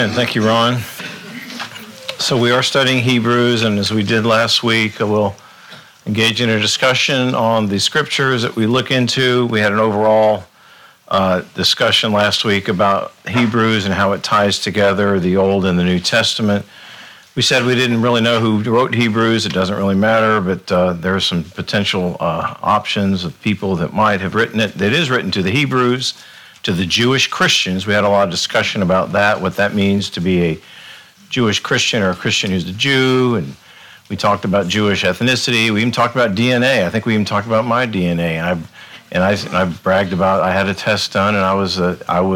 And thank you, Ron. So we are studying Hebrews, and as we did last week, we'll engage in a discussion on the scriptures that we look into. We had an overall discussion last week about Hebrews and how it ties together the Old and the New Testament. We said we didn't really know who wrote Hebrews. It doesn't really matter, but there are some potential options of people that might have written it. It is written to the Hebrews, to the Jewish Christians. We had a lot of discussion about that, what that means to be a Jewish Christian or a Christian who's a Jew, and we talked about Jewish ethnicity. We even talked about DNA. I think we even talked about my DNA, and I bragged about I had a test done, and I was the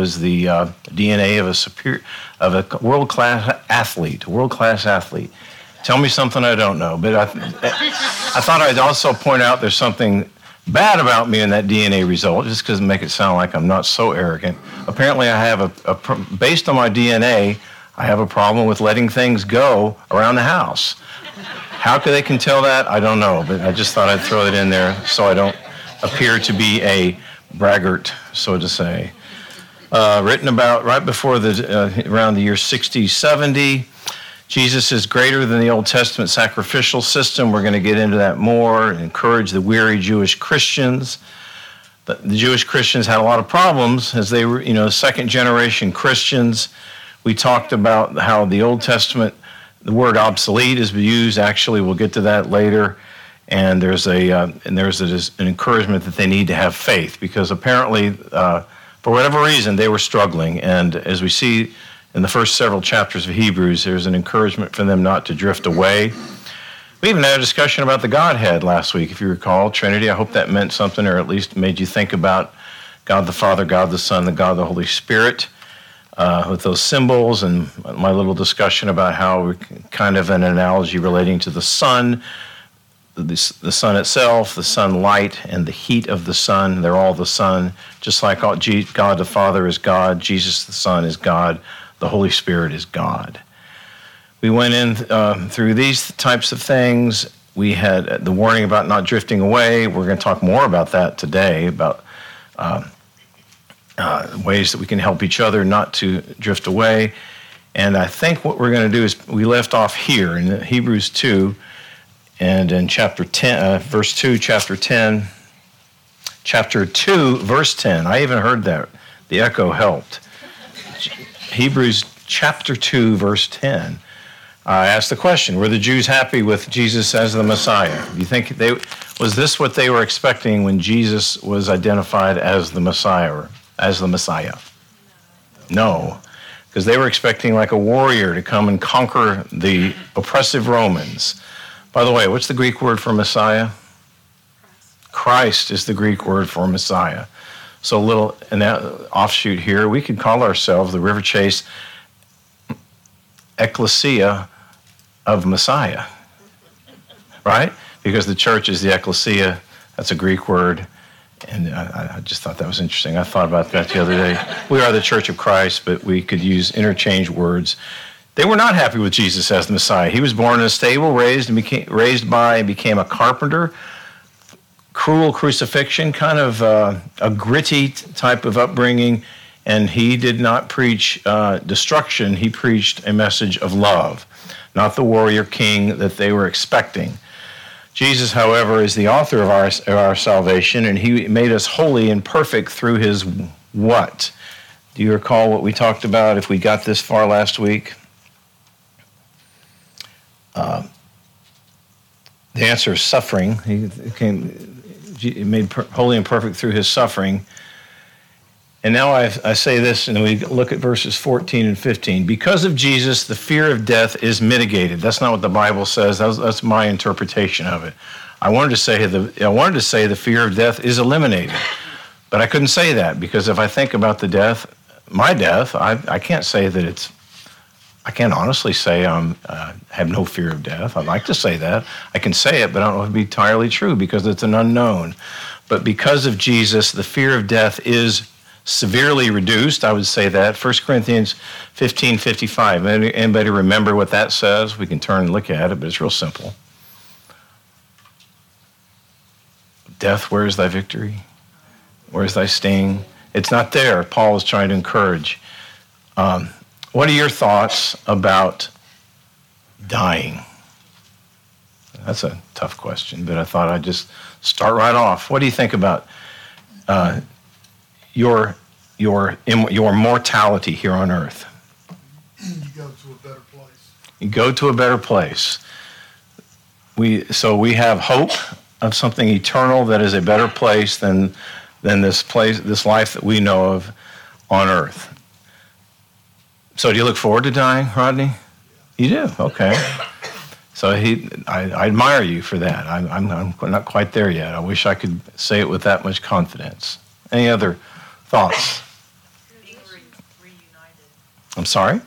DNA of a world-class athlete. Tell me something I don't know, but I thought I'd also point out there's something bad about me in that DNA result, just because it make it sound like I'm not so arrogant. Apparently, I have based on my DNA, I have a problem with letting things go around the house. How they can tell that, I don't know, but I just thought I'd throw it in there so I don't appear to be a braggart, so to say. Written about right before around the year 60, 70. Jesus is greater than the Old Testament sacrificial system. We're going to get into that more and encourage the weary Jewish Christians. But the Jewish Christians had a lot of problems as they were, second generation Christians. We talked about how the Old Testament, the word obsolete is used. Actually, we'll get to that later. And there's an encouragement that they need to have faith because apparently, for whatever reason, they were struggling. And as we see in the first several chapters of Hebrews, there's an encouragement for them not to drift away. We even had a discussion about the Godhead last week, if you recall, Trinity. I hope that meant something, or at least made you think about God the Father, God the Son, and God the Holy Spirit, with those symbols, and my little discussion about how we're kind of an analogy relating to the sun, the sun itself, the sunlight, and the heat of the sun. They're all the sun, just like God the Father is God, Jesus the Son is God, the Holy Spirit is God. We went in through these types of things. We had the warning about not drifting away. We're going to talk more about that today, about ways that we can help each other not to drift away. And I think what we're going to do is we left off here in Hebrews 2, and in chapter 10, verse 2, chapter 10, chapter 2, verse 10. I even heard that. The echo helped. Hebrews chapter 2, verse 10. I asked the question, were the Jews happy with Jesus as the Messiah? Do you think was this what they were expecting when Jesus was identified as the Messiah? No, because they were expecting like a warrior to come and conquer the oppressive Romans. By the way, what's the Greek word for Messiah? Christ is the Greek word for Messiah. So a little an offshoot here, we could call ourselves the River Chase Ecclesia of Messiah, right? Because the church is the Ecclesia. That's a Greek word. And I just thought that was interesting. I thought about that the other day. We are the Church of Christ, but we could use interchange words. They were not happy with Jesus as the Messiah. He was born in a stable, raised by and became a carpenter. Cruel crucifixion, kind of a gritty type of upbringing. And he did not preach destruction. He preached a message of love, not the warrior king that they were expecting. Jesus, however, is the author of our salvation, and he made us holy and perfect through his what? Do you recall what we talked about if we got this far last week? The answer is suffering. He became made holy and perfect through his suffering. And now I say this, and we look at verses 14 and 15. Because of Jesus, the fear of death is mitigated. That's not what the Bible says. That's my interpretation of it. I wanted to say the fear of death is eliminated, but I couldn't say that because if I think about my death, I can't say that it's. I can't honestly say I have no fear of death. I'd like to say that. I can say it, but I don't know if it'd be entirely true because it's an unknown. But because of Jesus, the fear of death is severely reduced. I would say that. 1 Corinthians 15:55. Anybody remember what that says? We can turn and look at it, but it's real simple. Death, where is thy victory? Where is thy sting? It's not there. Paul is trying to encourage. What are your thoughts about dying? That's a tough question, but I thought I'd just start right off. What do you think about your mortality here on earth? You go to a better place. You go to a better place. So we have hope of something eternal that is a better place than this life that we know of on earth. So do you look forward to dying, Rodney? You do? Okay. So I admire you for that. I'm not quite there yet. I wish I could say it with that much confidence. Any other thoughts? Being reunited. I'm sorry?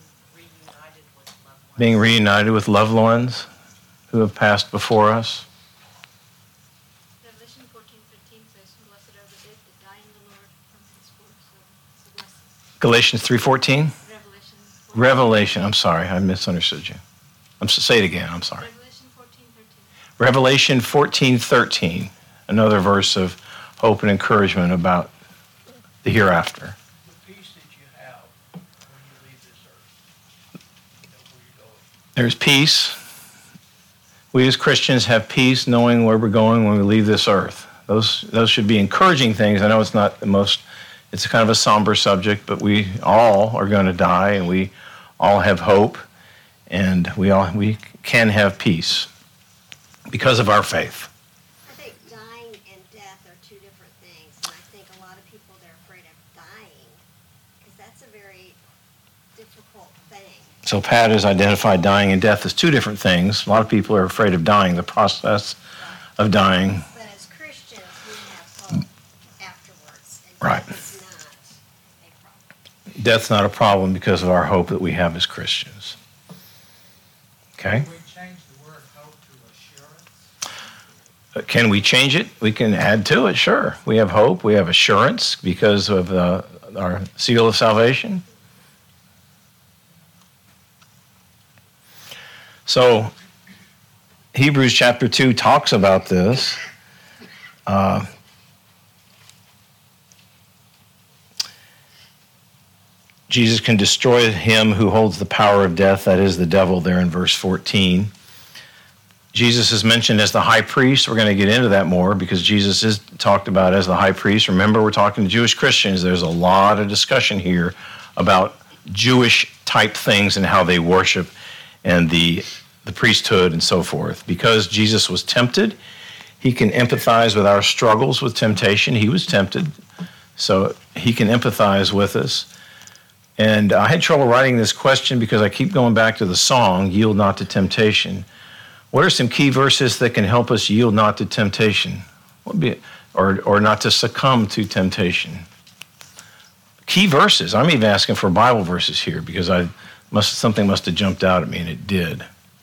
Being reunited with loved ones. Being reunited with loved ones who have passed before us. Revelation 14:15 says, "Blessed are the dead that die in the Lord from henceforth." So it's a blessing. Galatians 3:14? Revelation. Revelation. I'm sorry, I misunderstood you. Say it again. I'm sorry. Revelation 14:13. Revelation 14:13. Another verse of hope and encouragement about the hereafter. The peace that you have when you leave this earth, where you're going. There's peace. We as Christians have peace knowing where we're going when we leave this earth. Those should be encouraging things. I know it's not the most, it's kind of a somber subject, but we all are going to die, and we all have hope, and we can have peace because of our faith. I think dying and death are two different things, and I think a lot of people, they're afraid of dying because that's a very difficult thing. So Pat has identified dying and death as two different things. A lot of people are afraid of dying, the process of dying. But as Christians, we have hope afterwards, and Right. death is not a problem. Death's not a problem because of our hope that we have as Christians. Okay? Can we change the word hope to assurance? Can we change it? We can add to it, sure. We have hope, we have assurance because of our seal of salvation. So, Hebrews chapter 2 talks about this. Jesus can destroy him who holds the power of death, that is the devil, there in verse 14. Jesus is mentioned as the high priest. We're going to get into that more because Jesus is talked about as the high priest. Remember, we're talking to Jewish Christians. There's a lot of discussion here about Jewish type things and how they worship and the priesthood and so forth. Because Jesus was tempted, he can empathize with our struggles with temptation. He was tempted, so he can empathize with us. And I had trouble writing this question because I keep going back to the song, Yield Not to Temptation. What are some key verses that can help us yield not to temptation? Or not to succumb to temptation? Key verses. I'm even asking for Bible verses here because something must have jumped out at me, and it did.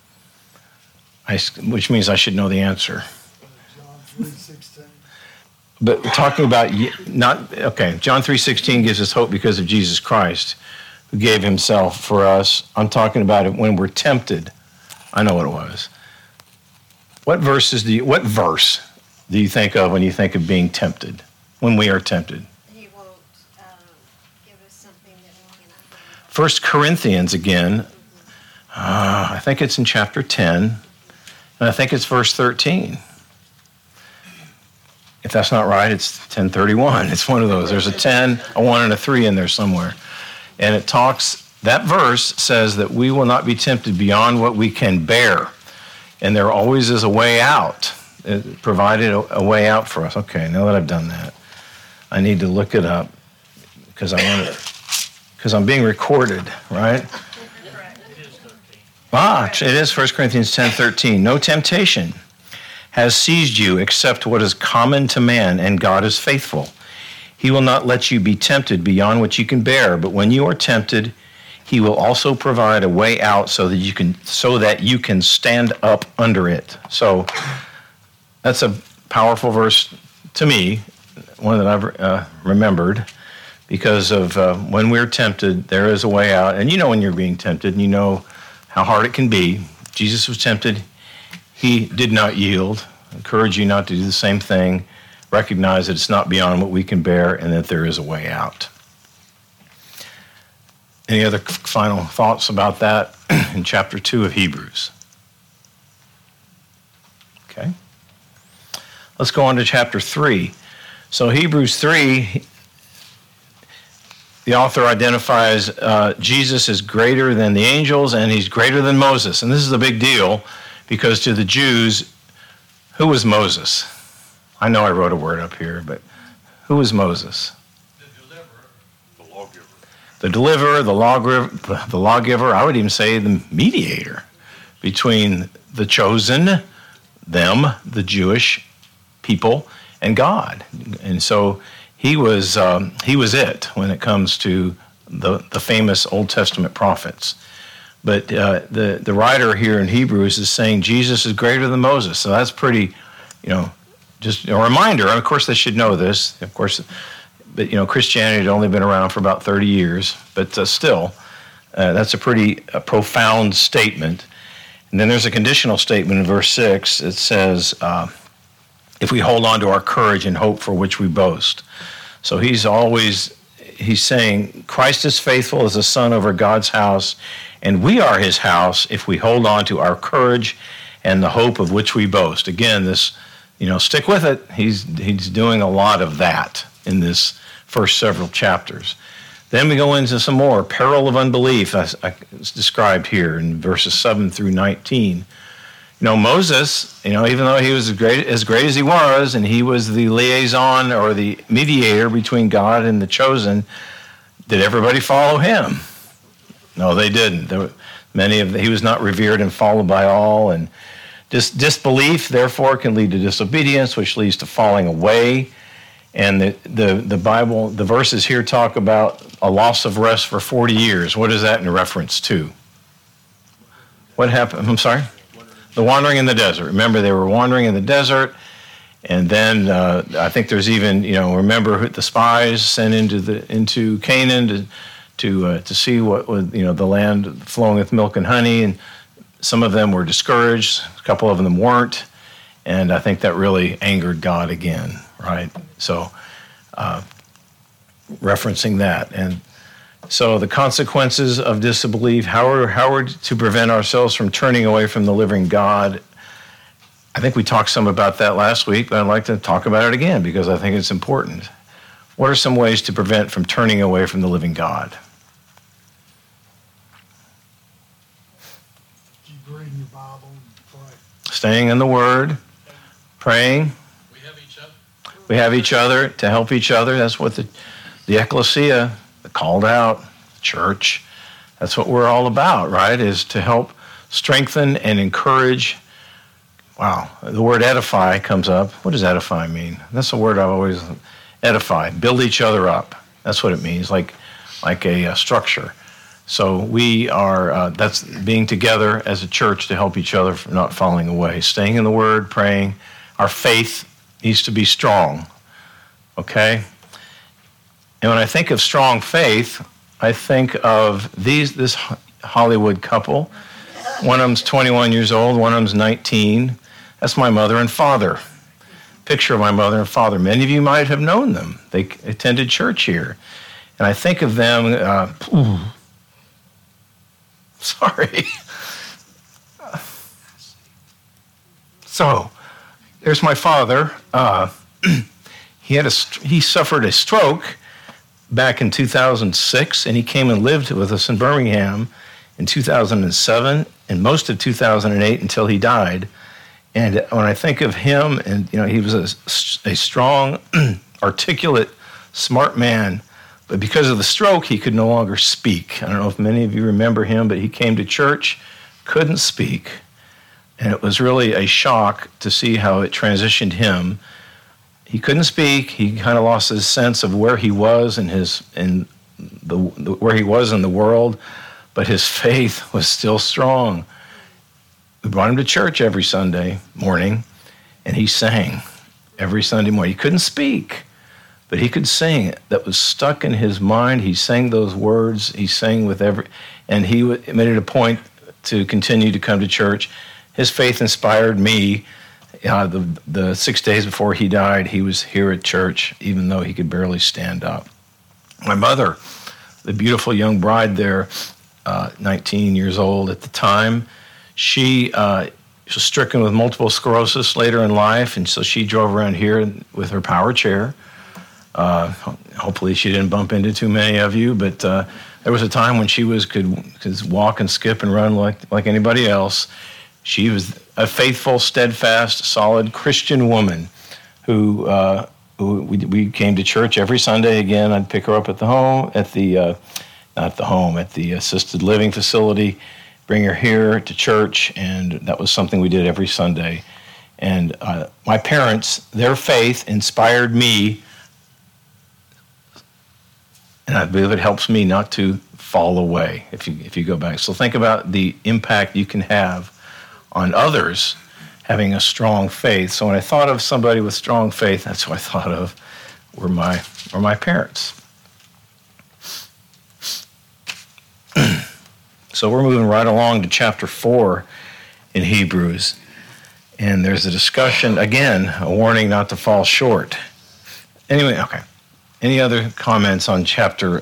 Which means I should know the answer. John 3:16. But we're talking about John 3:16 gives us hope because of Jesus Christ, who gave himself for us. I'm talking about it when we're tempted. I know what it was. What verse do you think of when you think of being tempted? When we are tempted? He won't give us something that we cannot handle. 1 Corinthians again. I think it's in chapter 10, and I think it's verse 13. If that's not right, it's 10:31. It's one of those. There's a 10, a 1, and a 3 in there somewhere. And that verse says that we will not be tempted beyond what we can bear. And there always is a way out. It provided a way out for us. Okay, now that I've done that, I need to look it up because I'm being recorded, right? It is 1 Corinthians 10:13. No temptation has seized you except what is common to man, and God is faithful. He will not let you be tempted beyond what you can bear, but when you are tempted, he will also provide a way out so that you can stand up under it. So that's a powerful verse to me, one that I've remembered, because of when we're tempted, there is a way out. And you know when you're being tempted, and you know how hard it can be. Jesus was tempted. He did not yield. I encourage you not to do the same thing. Recognize that it's not beyond what we can bear and that there is a way out. Any other final thoughts about that in chapter 2 of Hebrews? Okay. Let's go on to chapter 3. So Hebrews 3, the author identifies Jesus as greater than the angels and he's greater than Moses. And this is a big deal because to the Jews, who was Moses? I know I wrote a word up here, but who was Moses? The deliverer, the lawgiver, I would even say the mediator between the chosen, them, the Jewish people, and God. And so he was it when it comes to the famous Old Testament prophets. But the writer here in Hebrews is saying Jesus is greater than Moses. So that's pretty, just a reminder. Of course, they should know this. Of course, but Christianity had only been around for about 30 years. But still, that's a pretty profound statement. And then there's a conditional statement in verse 6. It says, if we hold on to our courage and hope for which we boast. So he's saying, Christ is faithful as a son over God's house, and we are his house if we hold on to our courage and the hope of which we boast. Again, this, stick with it. He's doing a lot of that in this first several chapters. Then we go into some more peril of unbelief, as it's described here in verses 7 through 19. Moses, even though he was as great as he was, and he was the liaison or the mediator between God and the chosen, did everybody follow him? No, they didn't. He was not revered and followed by all, and disbelief, therefore, can lead to disobedience, which leads to falling away. And the Bible, the verses here talk about a loss of rest for 40 years. What is that in reference to? What happened? I'm sorry? The wandering in the desert. Remember, they were wandering in the desert, and then I think there's even, remember the spies sent into Canaan to see what was, the land flowing with milk and honey, and some of them were discouraged, a couple of them weren't, and I think that really angered God again, right? So, referencing that, and so the consequences of disbelief, how are to prevent ourselves from turning away from the living God. I think we talked some about that last week, but I'd like to talk about it again because I think it's important. What are some ways to prevent from turning away from the living God? Keep reading your Bible and pray. Staying in the Word, praying. We have each other to help each other. That's what the ecclesia, the called out church, that's what we're all about, right? Is to help strengthen and encourage. Wow, the word edify comes up. What does edify mean? That's a word I've always, edify, build each other up. That's what it means, like a structure. So we are, that's being together as a church to help each other from not falling away. Staying in the Word, praying. Our faith needs to be strong, okay? And when I think of strong faith, I think of this Hollywood couple. One of them's 21 years old, one of them's 19. That's my mother and father. Picture of my mother and father. Many of you might have known them. They attended church here. And I think of them, sorry. So, there's my father. He suffered a stroke back in 2006, and he came and lived with us in Birmingham in 2007 and most of 2008 until he died. And when I think of him, and he was a strong, articulate, smart man, but because of the stroke, he could no longer speak. I don't know if many of you remember him, but he came to church, couldn't speak, and it was really a shock to see how it transitioned him. He couldn't speak. He kind of lost his sense of where he was where he was in the world, but his faith was still strong. We brought him to church every Sunday morning, and he sang every Sunday morning. He couldn't speak, but he could sing. That was stuck in his mind. He sang those words. He sang with and he made it a point to continue to come to church. His faith inspired me. The 6 days before he died, he was here at church, even though he could barely stand up. My mother, the beautiful young bride there, 19 years old at the time. She was stricken with multiple sclerosis later in life, and so she drove around here with her power chair. Hopefully she didn't bump into too many of you, but there was a time when she could walk and skip and run like anybody else. She was a faithful, steadfast, solid Christian woman who we came to church every Sunday. Again, I'd pick her up at the home, at the assisted living facility, bring her here to church, and that was something we did every Sunday. And my parents, their faith inspired me, and I believe it helps me not to fall away if you go back. So think about the impact you can have on others having a strong faith. So when I thought of somebody with strong faith, that's what I thought of were my parents. So we're moving right along to chapter 4 in Hebrews. And there's a discussion, again, a warning not to fall short. Anyway, okay. Any other comments on chapter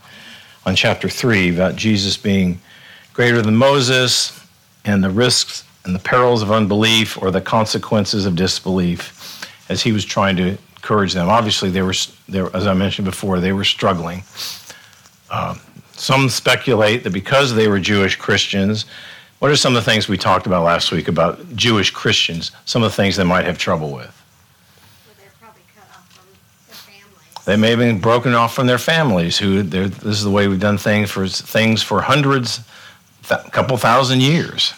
3 about Jesus being greater than Moses and the risks and the perils of unbelief or the consequences of disbelief as he was trying to encourage them? Obviously, they were, as I mentioned before, they were struggling. Some speculate that because they were Jewish Christians, what are some of the things we talked about last week about Jewish Christians, some of the things they might have trouble with? Well, they're probably cut off from their families. They may have been broken off from their families. This is the way we've done things for hundreds, couple thousand years.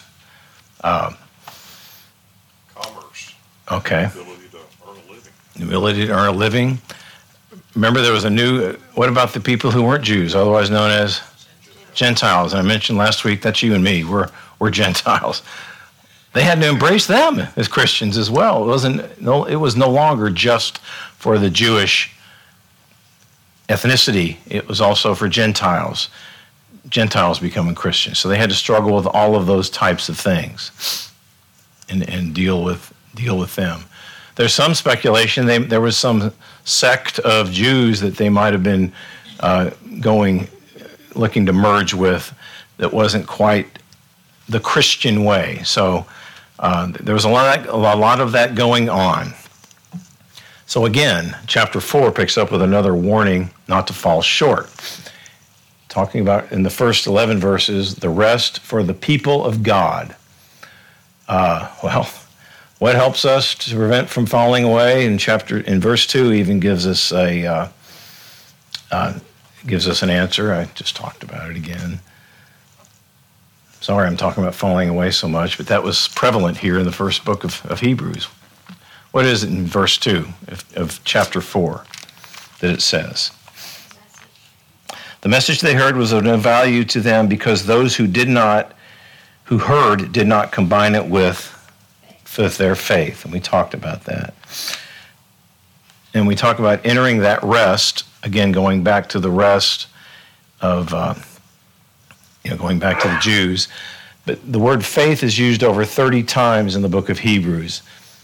Commerce. Okay. The ability to earn a living. Remember, there was what about the people who weren't Jews, otherwise known as Gentiles? And I mentioned last week, that's you and me. We're Gentiles. They had to embrace them as Christians as well. It was no longer just for the Jewish ethnicity. It was also for Gentiles becoming Christians. So they had to struggle with all of those types of things and deal with them. There's some speculation there was some sect of Jews that they might have been looking to merge with that wasn't quite the Christian way. So there was a lot of that going on. So again, chapter 4 picks up with another warning not to fall short. Talking about in the first 11 verses, the rest for the people of God. What helps us to prevent from falling away? In verse 2 even gives us an answer. I just talked about it again. Sorry, I'm talking about falling away so much, but that was prevalent here in the first book of Hebrews. What is it in verse 2 of chapter 4 that it says? The message they heard was of no value to them because those who heard did not combine it with their faith. And we talked about that. And we talk about entering that rest, again, going back to the rest of, going back to the Jews. But the word faith is used over 30 times in the book of Hebrews.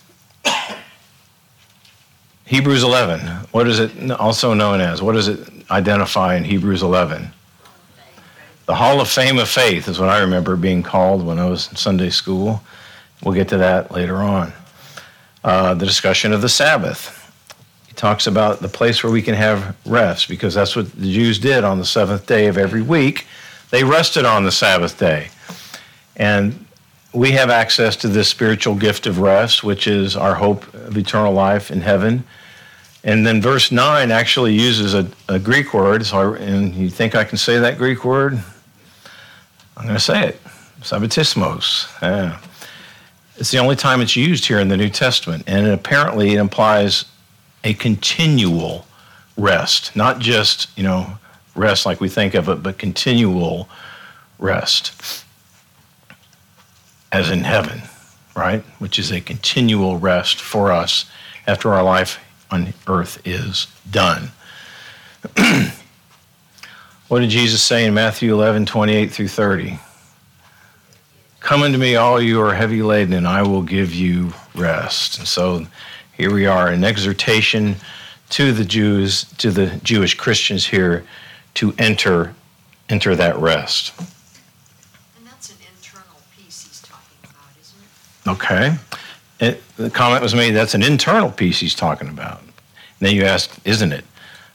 Hebrews 11, what is it also known as? What does it identify in Hebrews 11? The Hall of Fame of Faith is what I remember being called when I was in Sunday school. We'll get to that later on. The discussion of the Sabbath. He talks about the place where we can have rest, because that's what the Jews did on the seventh day of every week. They rested on the Sabbath day. And we have access to this spiritual gift of rest, which is our hope of eternal life in heaven. And then verse 9 actually uses a Greek word. And you think I can say that Greek word? I'm going to say it. Sabbatismos. Yeah. It's the only time it's used here in the New Testament. And apparently it implies a continual rest. Not just, rest like we think of it, but continual rest. As in heaven, right? Which is a continual rest for us after our life on earth is done. What did Jesus say in Matthew 11, 28 through 30? Come unto me, all you are heavy laden, and I will give you rest. And so here we are, an exhortation to the Jews, to the Jewish Christians here, to enter enter that rest. And that's an internal peace he's talking about, isn't it? Okay. The comment was made, that's an internal peace he's talking about. And then you asked, isn't it?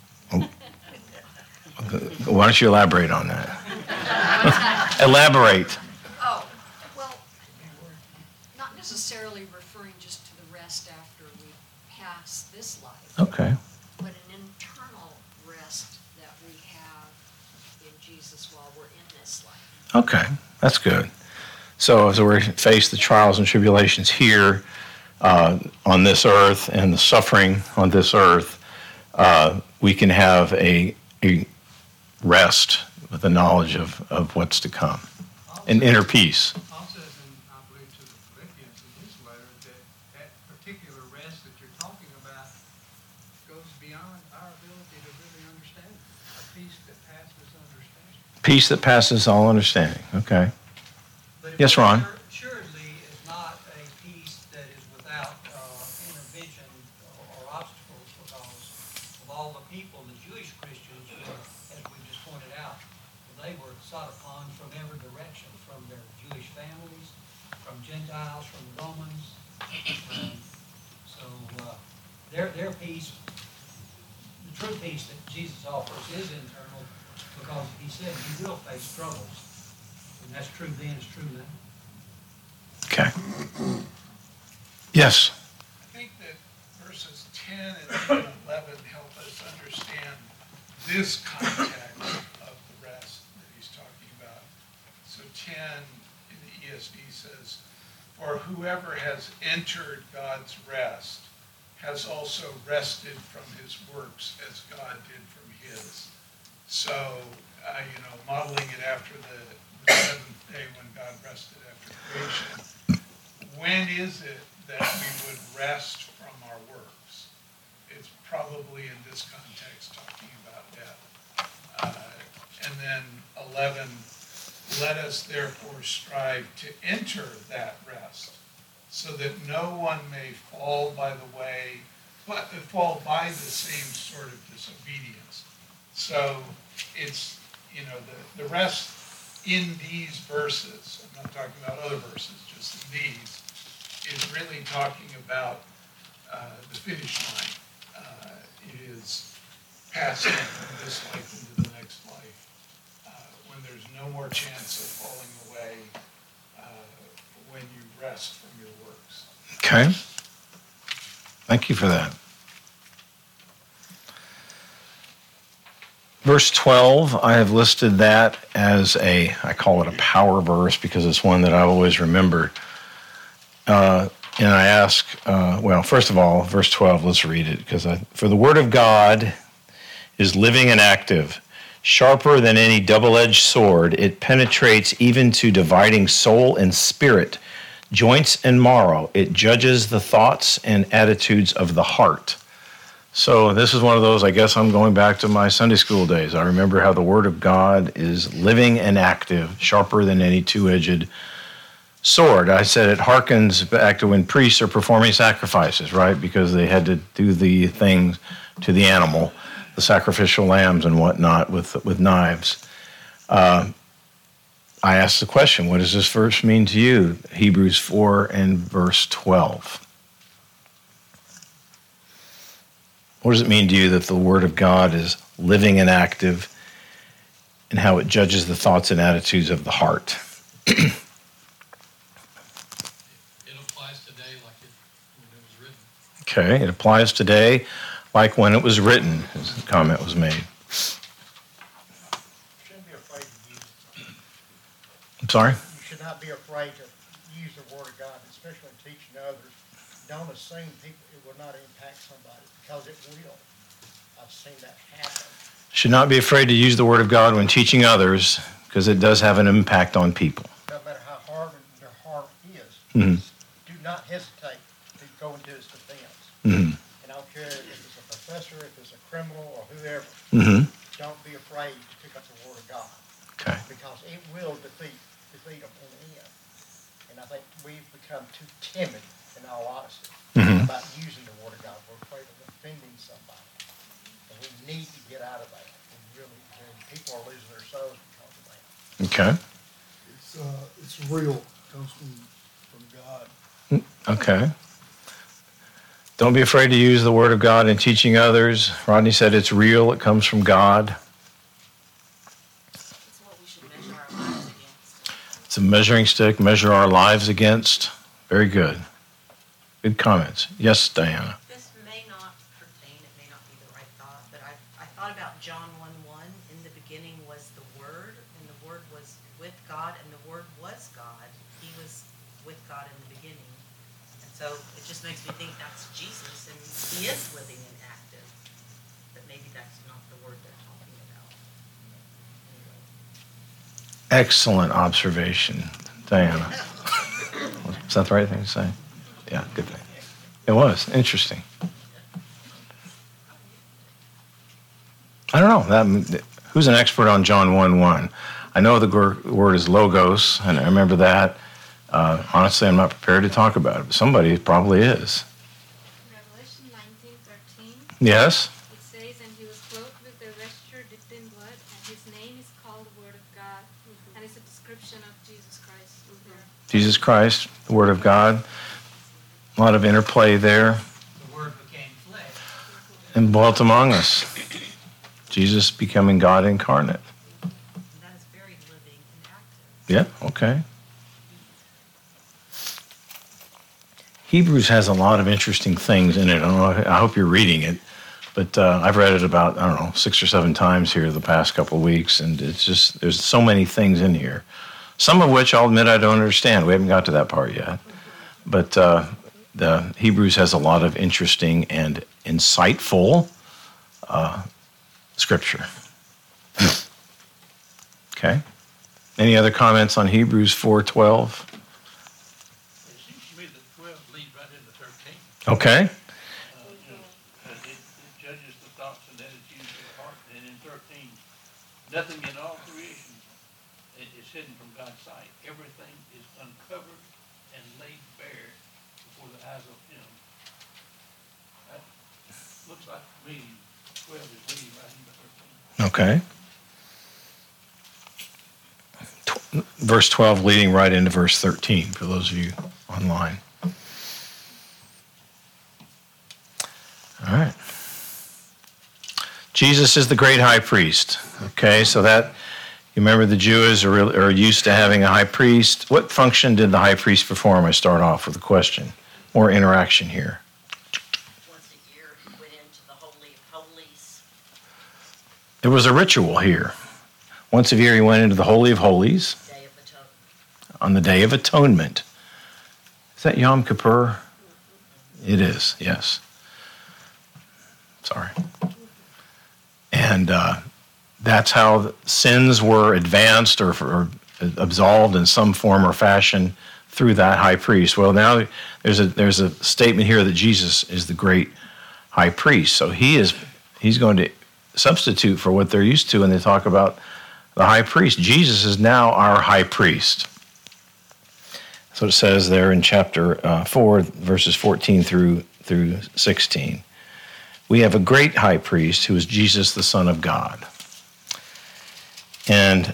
Why don't you elaborate on that? Elaborate. Oh, well, not necessarily referring just to the rest after we pass this life, Okay. but an internal rest that we have in Jesus while we're in this life. Okay, that's good. So as we face the trials and tribulations here on this earth and the suffering on this earth, we can have a rest with the knowledge of what's to come, an inner peace. Paul says in, I believe, to the Philippians in his letter that particular rest that you're talking about goes beyond our ability to really understand it. A peace that passes understanding. Peace that passes all understanding. Okay. But it Yes, Ron. assuredly is not a peace that is without intervention or obstacles, because of all the people, the Jewish Christians were, as we just pointed out, they were sought upon from every direction, from their Jewish families, from Gentiles, from the Romans. Their peace, the true peace that Jesus offers is internal, because he said you will face struggles. And that's true then, it's true now. Okay. Yes. I think that verses 10 and 11 help us understand this context of the rest that he's talking about. So 10 in the ESV says, "For whoever has entered God's rest has also rested from his works as God did from his." So, modeling it after the seventh day when God rested after creation, when is it that we would rest from our works? It's probably in this context talking about death. And then 11, "Let us therefore strive to enter that rest, so that no one may fall by the way, but fall by the same sort of disobedience." So it's, the rest in these verses, I'm not talking about other verses, just in these, is really talking about the finish line. It is passing from this life into the next life, when there's no more chance of falling away, when you rest from your works. Okay. Thank you for that. Verse 12, I have listed that as I call it a power verse because it's one that I always remember. And I ask, first of all, verse 12, let's read it. For the word of God is living and active, sharper than any double-edged sword. It penetrates even to dividing soul and spirit, joints and marrow. It judges the thoughts and attitudes of the heart. So this is one of those, I guess I'm going back to my Sunday school days. I remember how the Word of God is living and active, sharper than any two-edged sword. I said it harkens back to when priests are performing sacrifices, right? Because they had to do the things to the animal, the sacrificial lambs and whatnot with knives. I asked the question, what does this verse mean to you? Hebrews 4 and verse 12. What does it mean to you that the Word of God is living and active, and how it judges the thoughts and attitudes of the heart? It applies today like when it was written. Okay, it applies today like when it was written, as the comment was made. Shouldn't be afraid to use it. I'm sorry? You should not be afraid to use the Word of God, especially in teaching others. Don't assume people it will not impact somebody, because it will. I've seen that happen. Should not be afraid to use the Word of God when teaching others, because it does have an impact on people. No matter how hard their heart is, Mhm. do not hesitate to go into his defense. Mm-hmm. And I don't care if it's a professor, if it's a criminal, or whoever. Mm-hmm. Don't be afraid to pick up the Word of God, Okay. because it will defeat them in the end. And I think we've become too timid, in all honesty, Mhm. about using the Word of God. We're afraid of offending somebody. And we need to get out of that. We really do. People are losing their souls because Okay. It's real, comes from God. Okay. Don't be afraid to use the Word of God in teaching others. Rodney said it's real, it comes from God. It's what we should measure our lives against. It's a measuring stick, measure our lives against. Very good. Good comments. Yes, Diana. This may not pertain, it may not be the right thought, but I thought about John 1:1. In the beginning was the Word, and the Word was with God, and the Word was God. He was with God in the beginning. And so it just makes me think that's Jesus, and he is living and active. But maybe that's not the Word they're talking about. Anyway. Excellent observation, Diana. Is that the right thing to say? Yeah, good thing. It was interesting. I don't know. Who's an expert on John 1:1? I know the word is logos, and I remember that. Honestly, I'm not prepared to talk about it, but somebody probably is. Revelation 19:13. Yes? It says, and he was clothed with a vesture dipped in blood, and his name is called the Word of God. And it's a description of Jesus Christ there. Jesus Christ, the Word of God. A lot of interplay there. The Word became flesh. And dwelt among us. Jesus becoming God incarnate. And that is very living and active. Yeah, okay. Hebrews has a lot of interesting things in it. I hope you're reading it. But I've read it about, 6 or 7 times here the past couple of weeks. And it's just, there's so many things in here. Some of which I'll admit I don't understand. We haven't got to that part yet. But the Hebrews has a lot of interesting and insightful scripture. Okay. Any other comments on Hebrews 4:12? It seems to me that 12 leads right into 13. Okay. It judges the thoughts and attitudes of the heart. And in 13, nothing in all creation is hidden from God's sight. Everything is uncovered and laid bare before the eyes of Him. That looks like to me 12 is leading right into 13. Okay. Verse 12 leading right into verse 13 for those of you online. All right. Jesus is the great high priest. Okay, so that, you remember the Jews are used to having a high priest. What function did the high priest perform? I start off with a question. More interaction here. Once a year, he went into the Holy of Holies. There was a ritual here. Once a year he went into the Holy of Holies. Day of Atonement. On the Day of Atonement. Is that Yom Kippur? It is, yes. Sorry. And that's how sins were advanced or absolved in some form or fashion through that high priest. Well, now there's a statement here that Jesus is the great high priest. So he's going to substitute for what they're used to when they talk about the high priest. Jesus is now our high priest. That's what it says there in chapter 4, verses 14 through 16. We have a great high priest who is Jesus, the Son of God. And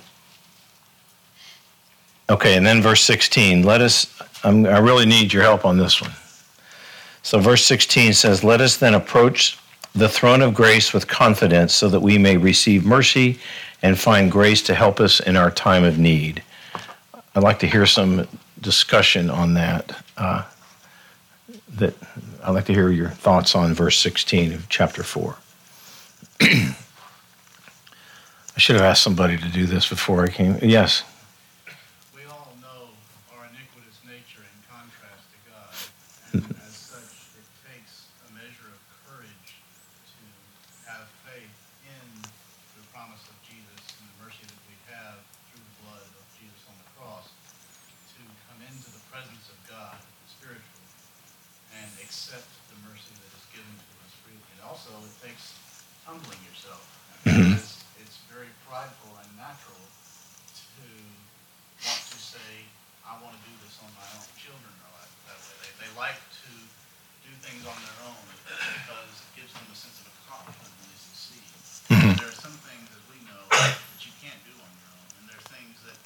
then verse 16. I really need your help on this one. So verse 16 says, let us then approach the throne of grace with confidence so that we may receive mercy and find grace to help us in our time of need. I'd like to hear some discussion on that. I'd like to hear your thoughts on verse 16 of chapter 4. I should have asked somebody to do this before I came. Yes. We all know our iniquitous nature in contrast to God. And as such, it takes a measure of courage to have faith in the promise of Jesus and the mercy that we have through the blood of Jesus on the cross to come into the presence of God spiritually and accept the mercy that is given to us freely. And also, it takes humbling yourself. Because it's very prideful and natural to want to say, I want to do this on my own. Children are like that way. They like to do things on their own because it gives them a sense of accomplishment when they succeed. There are some things that we know that you can't do on your own, and there are things that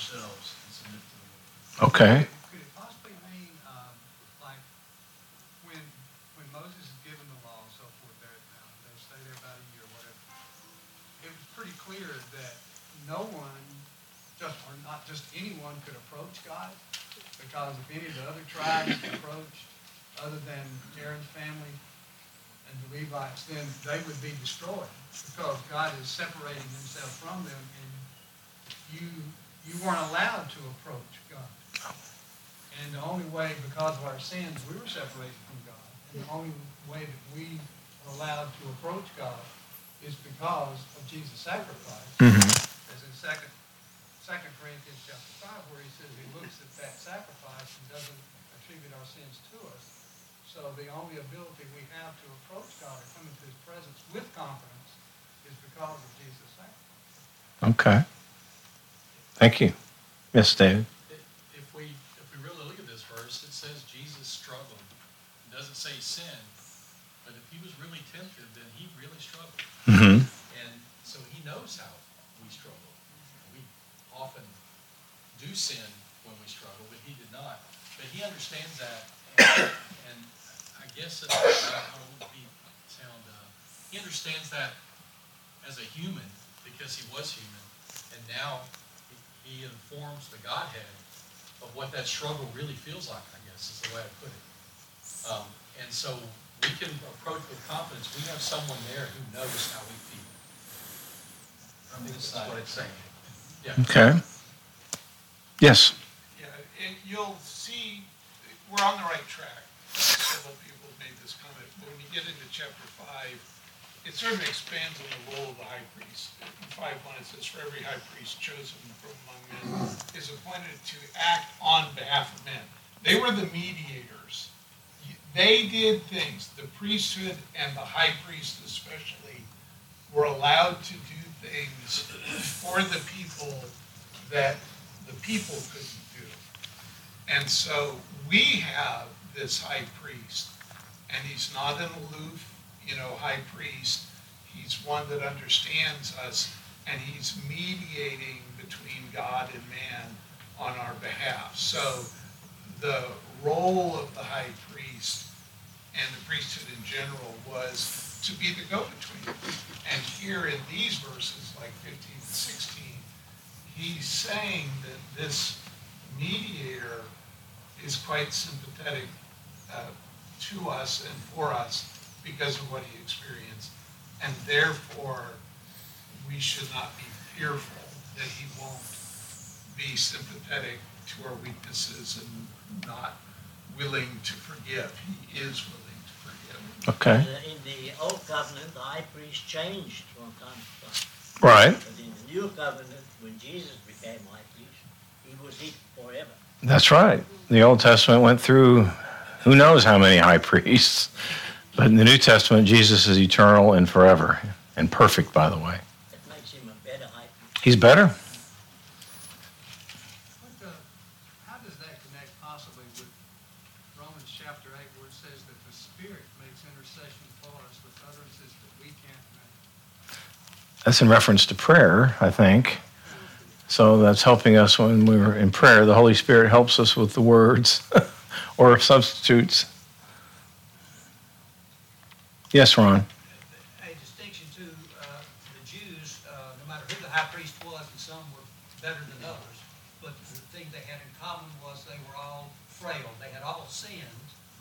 ourselves and submit to the Lord. Okay. Could it possibly mean, like, when Moses is given the law and so forth, they stay there about a year, whatever. It was pretty clear that no one, or not just anyone, could approach God, because if any of the other tribes approached, other than Aaron's family and the Levites, then they would be destroyed, because God is separating himself from them, and you weren't allowed to approach God. And the only way, because of our sins, we were separated from God. And the only way that we are allowed to approach God is because of Jesus' sacrifice. As in 2 Corinthians chapter 5, where he says he looks at that sacrifice and doesn't attribute our sins to us. So the only ability we have to approach God or come into his presence with confidence is because of Jesus' sacrifice. Okay. Thank you. Yes, David. If we really look at this verse, it says Jesus struggled. It doesn't say sin, but if he was really tempted, then he really struggled. Mm-hmm. And so he knows how we struggle. We often do sin when we struggle, but he did not. But he understands that, and I guess he understands that as a human, because he was human, and now he informs the Godhead of what that struggle really feels like, I guess, is the way I put it. And so we can approach with confidence. We have someone there who knows how we feel. I think that's what it's saying. Yeah. Okay. Yes. Yeah, you'll see, we're on the right track. Several people have made this comment. When we get into chapter 5, it sort of expands on the role of the high priest. In 5:1 it says, for every high priest chosen from among men is appointed to act on behalf of men. They were the mediators. They did things. The priesthood and the high priest especially were allowed to do things for the people that the people couldn't do. And so we have this high priest, and he's not an aloof, high priest. He's one that understands us, and he's mediating between God and man on our behalf. So the role of the high priest and the priesthood in general was to be the go-between. And here in these verses, like 15 and 16, he's saying that this mediator is quite sympathetic to us and for us because of what he experienced. And therefore, we should not be fearful that he won't be sympathetic to our weaknesses and not willing to forgive. He is willing to forgive. Okay. In the Old Covenant, the high priest changed from time to time. Right. But in the New Covenant, when Jesus became high priest, he was he forever. That's right. The Old Testament went through who knows how many high priests. But in the New Testament, Jesus is eternal and forever, and perfect, by the way. That makes him a better high priest. He's better. How does that connect possibly with Romans chapter 8, where it says that the Spirit makes intercession for us with utterances that we can't make? That's in reference to prayer, I think. So that's helping us when we're in prayer. The Holy Spirit helps us with the words or substitutes. Yes, Ron. A distinction to the Jews, no matter who the high priest was, and some were better than others, but the thing they had in common was they were all frail. They had all sinned.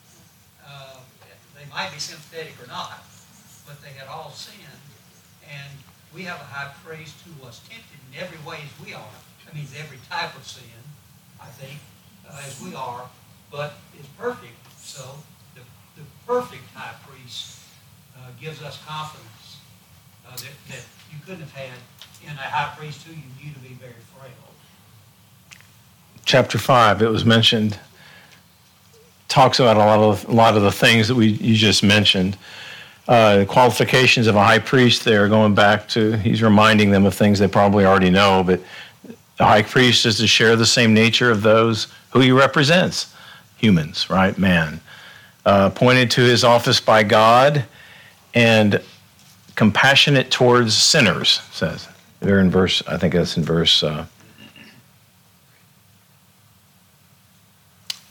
They might be sympathetic or not, but they had all sinned. And we have a high priest who was tempted in every way as we are. That means every type of sin, I think, as we are, but is perfect. So the perfect high priest gives us confidence that you couldn't have had in a high priest who you knew to be very frail. Chapter 5, it was mentioned, talks about a lot of the things that you just mentioned. The qualifications of a high priest there, going back to, he's reminding them of things they probably already know, but the high priest is to share the same nature of those who he represents, humans, right? Man. Appointed to his office by God and compassionate towards sinners, says. They're in verse, I think that's in verse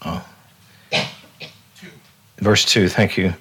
Oh. 2. Verse 2, thank you.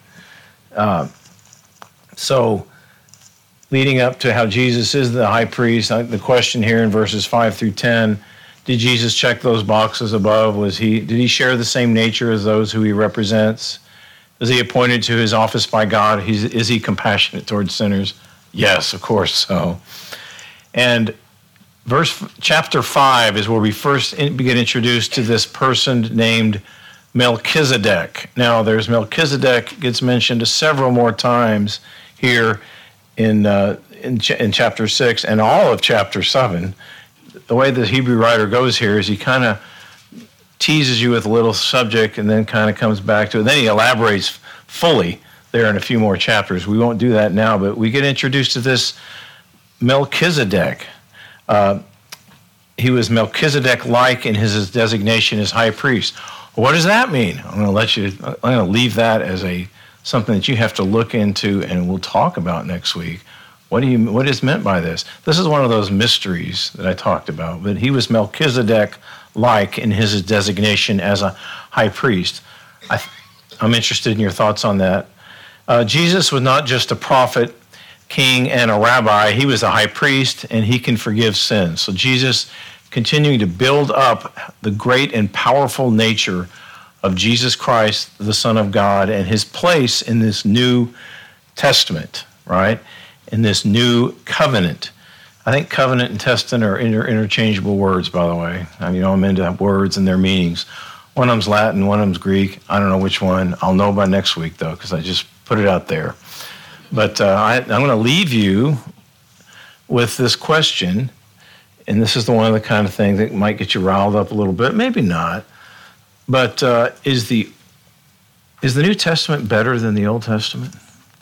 So, leading up to how Jesus is the high priest, the question here in verses 5 through 10, did Jesus check those boxes above? Did he share the same nature as those who he represents? Is he appointed to his office by God? Is he compassionate towards sinners? Yes, of course so. And chapter 5 is where we first get introduced to this person named Melchizedek. Now, there's Melchizedek gets mentioned several more times here in chapter 6 and all of chapter 7. The way the Hebrew writer goes here is he kind of teases you with a little subject and then kind of comes back to it. Then he elaborates fully there in a few more chapters. We won't do that now, but we get introduced to this Melchizedek. He was Melchizedek-like in his designation as high priest. What does that mean? I'm going to leave that as something that you have to look into, and we'll talk about next week. What is meant by this? This is one of those mysteries that I talked about, but he was Melchizedek-like in his designation as a high priest. I'm interested in your thoughts on that. Jesus was not just a prophet, king, and a rabbi. He was a high priest, and he can forgive sins. So Jesus, continuing to build up the great and powerful nature of Jesus Christ, the Son of God, and his place in this New Testament, right? In this new covenant. I think covenant and testament are interchangeable words, by the way. I'm into words and their meanings. One of them's Latin, one of them's Greek. I don't know which one. I'll know by next week, though, because I just put it out there. But I'm going to leave you with this question, and this is the one of the kind of thing that might get you riled up a little bit, maybe not. But is the New Testament better than the Old Testament?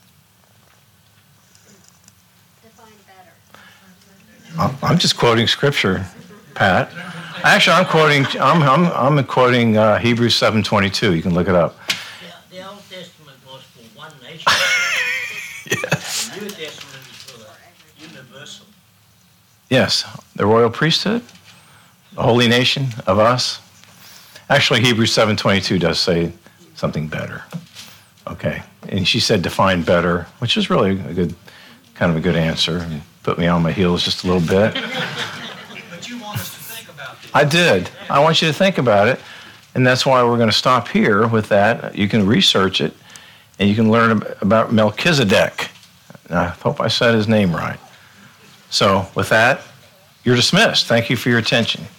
I'm just quoting Scripture, Pat. Actually, I'm quoting Hebrews 7:22. You can look it up. The Old Testament was for one nation. Yes. The New Testament is for the universal. Yes, the royal priesthood, the holy nation of us. Actually, Hebrews 7:22 does say something better. Okay, and she said define better, which is really kind of a good answer. And put me on my heels just a little bit. But you want us to think about this. I did. I want you to think about it, and that's why we're going to stop here with that. You can research it, and you can learn about Melchizedek. I hope I said his name right. So with that, you're dismissed. Thank you for your attention.